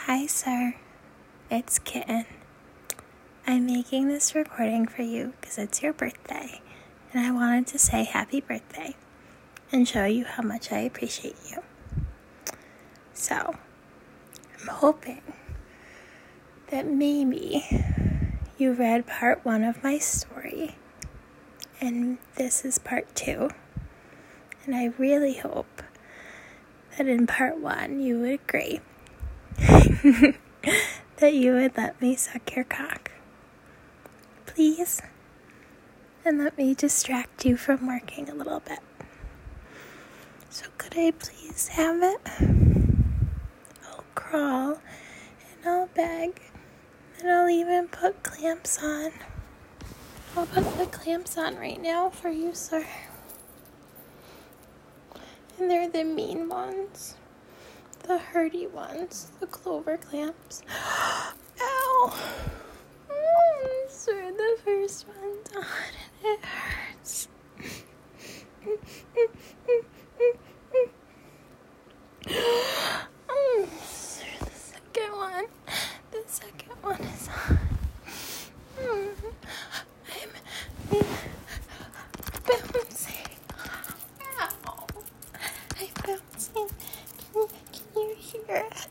Hi, sir. It's Kitten. I'm making this recording for you because it's your birthday, and I wanted to say happy birthday and show you how much I appreciate you. So, I'm hoping that maybe you read part 1 of my story, and this is part 2, and I really hope that in part 1 you would agree that you would let me suck your cock. Please? And let me distract you from working a little bit. So could I please have it? I'll crawl and I'll beg and I'll even put clamps on. I'll put the clamps on right now for you, sir. And they're the mean ones. The hurty ones. The clover clamps. Ow! Sir, the first one's on and it hurts. Sir, the second one is on. I'm bouncing. Ow! I'm bouncing. Can you hear it?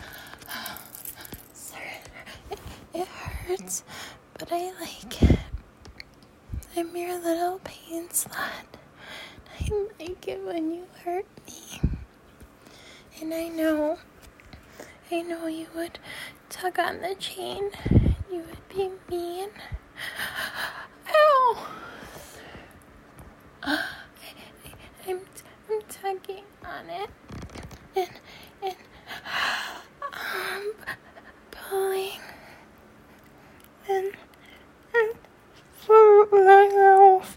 Sir, it hurts, but I like it. I'm your little pain slut. I like it when you hurt me. And I know you would tug on the chain. You would be mean. Ow! I'm tugging on it. And pulling. And for myself.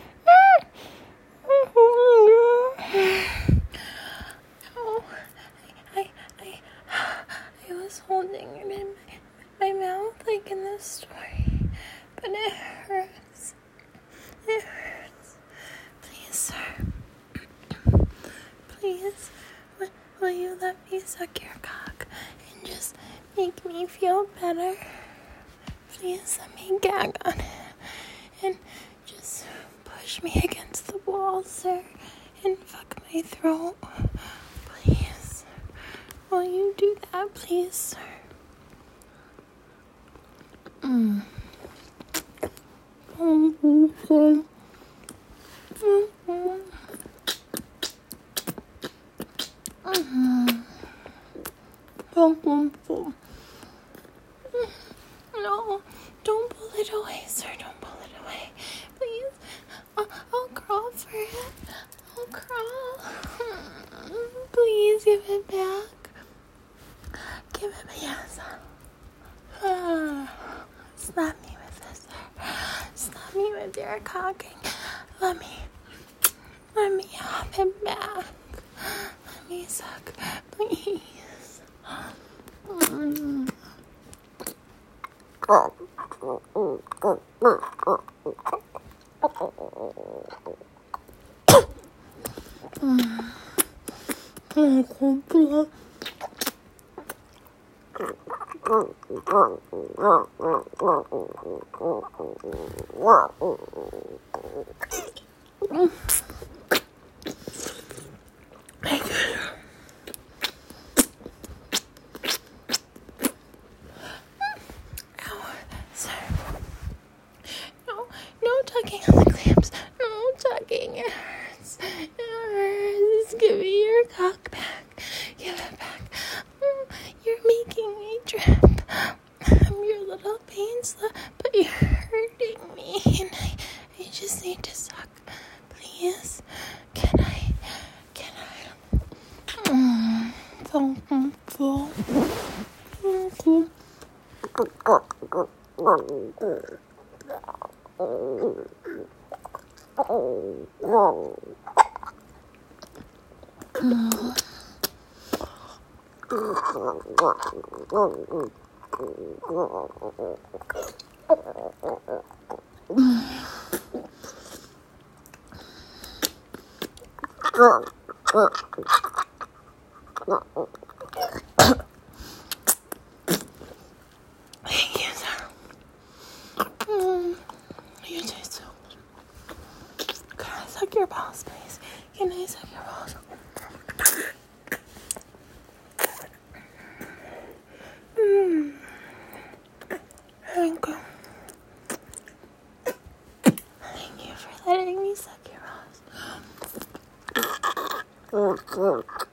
I was holding it in my mouth like in the story, but it hurts. It hurts. Please, sir. Please, will you let me suck your cock and just make me feel better? Please let me gag on it and just push me against the wall, sir, and fuck my throat. Please. Will you do that, please, sir? No, don't pull it away, sir. Don't pull it away. Please. I'll crawl for it. I'll crawl. Please give it back. Give it back. Yes. Slap me with this, sir. Slap me with your cocking. Let me have it back. Let me suck, please. No tugging on the clamps. No tugging. It hurts. It hurts. Give me your cock back. Give it back. You're making me drip. I'm your little pain slut, but you're hurting me. And I just need to suck. Please. Can I?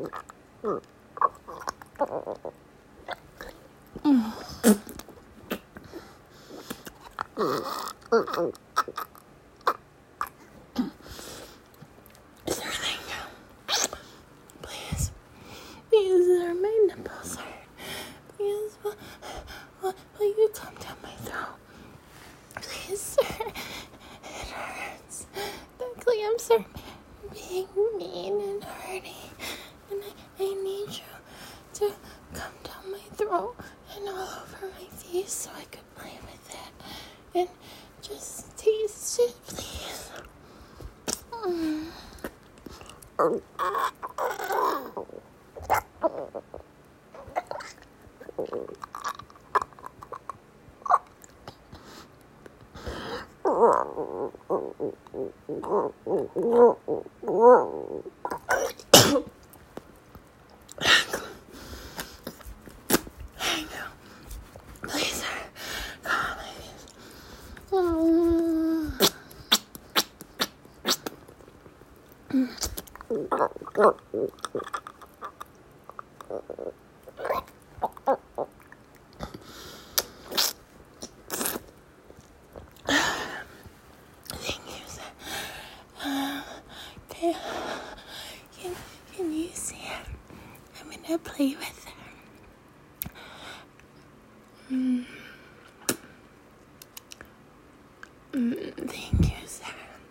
Is there anything? Please. Please, sir, my nipples hurt. Please, will you come down my throat? Please, sir. It hurts. The clamps are being mean and hurting. And I need you to come down my throat and all over my face so I could play with it. And just taste it, please. Please, come, Thank you, sir. Can you see it? I'm gonna play with it. Thank you, sir.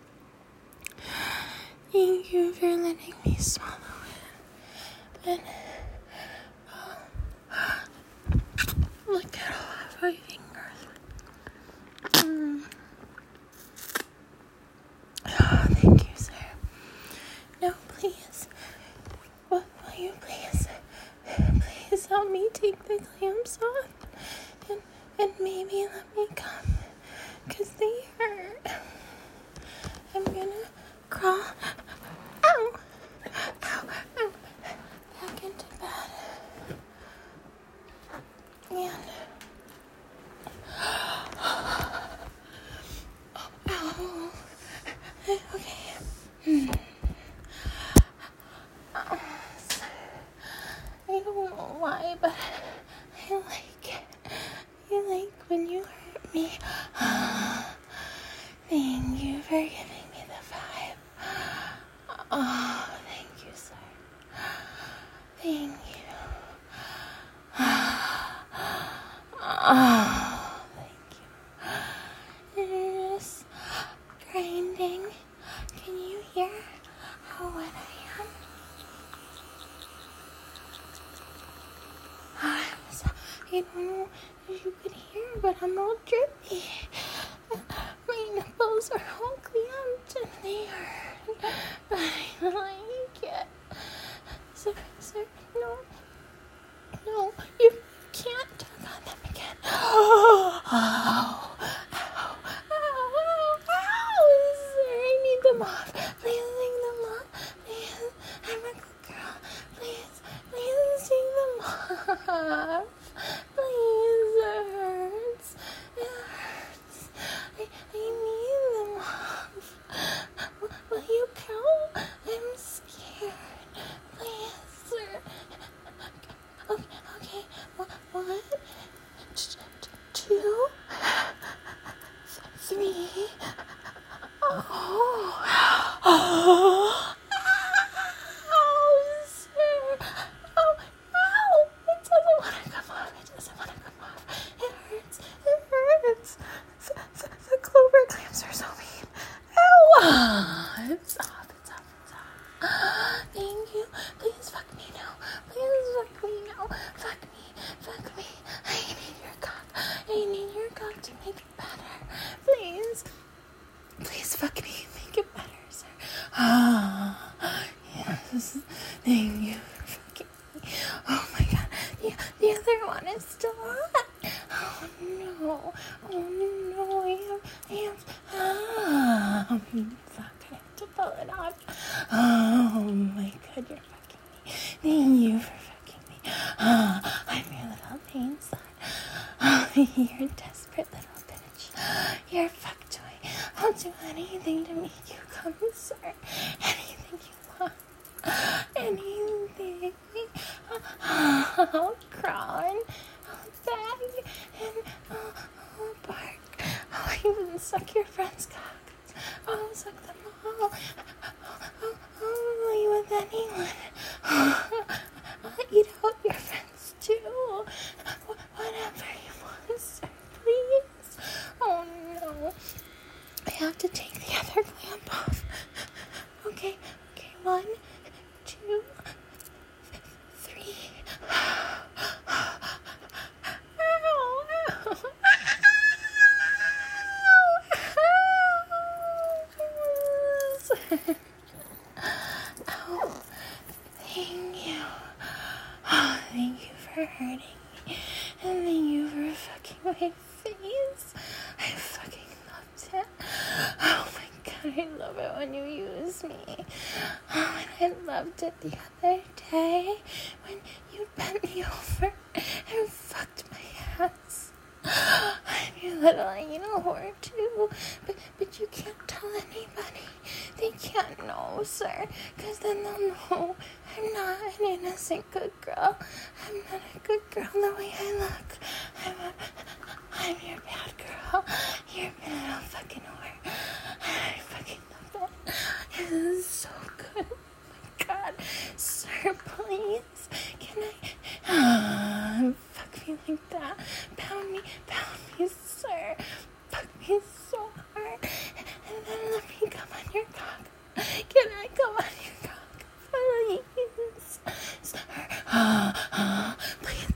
Thank you for letting me swallow it. And look at all of my fingers. Oh, thank you, sir. Now, please, will you please help me take the clamps off and maybe let me come, 'cause they hurt. I'm gonna crawl. Ow! Ow! Ow! Back into bed. And ow! Okay. I don't know why, but I like it. I like when you hurt me. Thank you for giving me the vibe. Oh, thank you, sir. Thank you. Oh, thank you. Just grinding. Can you hear how wet I am? I don't know if you could hear, but I'm all drippy. My nipples are all clamped and they hurt, but I like it. Sir, no, you can't tug on them again. Ow, sir, I need them off. Please take them off. Please, I'm a good girl. Please take them off. Please, it hurts. I need them off. Will you count? I'm scared. Please, sir. Okay. 1, 2, 3. Oh, sir. Oh, it doesn't want to come off. It hurts. The clover clamps are so mean. Ow! It's off. Thank you. Please fuck me now. Fuck me. I need your cock to make it better. Please fuck me. Make it better, sir. Yes. Thank you for fucking me. Oh my god. The other one is still hot. Oh no. I have fuck, I have to pull it off. Oh my god, you're fucking me. Thank you for fucking me. I'm your little pain son. You're a desperate little bitch. You're a fuck toy. I'll do anything to make you come, sir. Anything you want. Anything. I'll crawl and I'll beg and I'll bark. I'll even suck your friends' cocks. I'll suck them all. I'll lay with anyone. I'll eat out your friends too. Whatever you want, sir, please. Oh no. I have to take the other clamp off. Okay, 1, 2, 3. Oh, thank you. Oh, thank you for hurting me. And thank you for fucking my face. I fucking loved it. Oh my god, I love it when you use me. Oh, and I loved it the other day when you bent me over and fucked my ass. I'm your little anal whore too, but you can't tell anybody. They can't know, sir, because then they'll know I'm not an innocent good girl. I'm not a good girl the way I look. I'm your bad girl. You're a little fucking whore. I fucking love it. This is so good. Oh my god. Sir, please. Can I fuck me like that? Pound me, sir. Fuck me so hard. And then let me come on your cock. Can I come on your cock? Please. Sir. Please.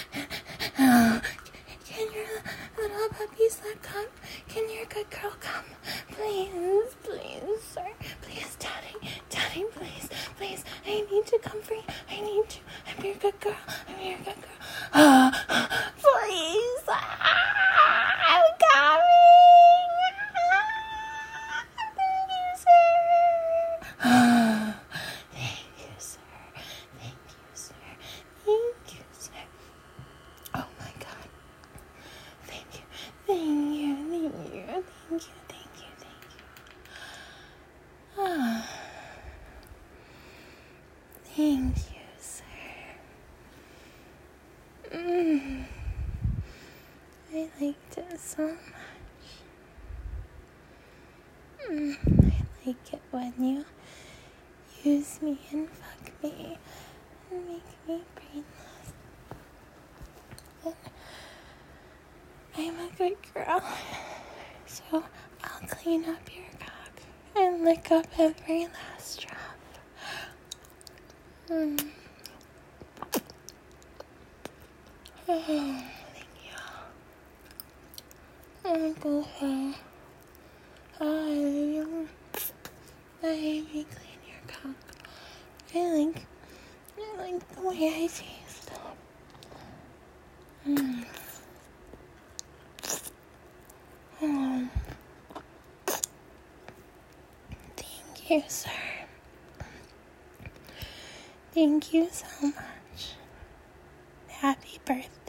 Can your little puppies let come? Can your good girl come? Please, sir. Please, daddy, please. I need to come for you. I need to. I'm your good girl. Please. I'm coming. Thank you, sir. Oh my god. Thank you. Thank you, sir. I liked it so much. I like it when you use me and fuck me and make me brainless. And I'm a good girl, so I'll clean up your cock and lick up every last drop. Oh, thank you. Oh, go home. I clean your cock. I like the way I taste. Thank you, sir. Thank you so much. Happy birthday.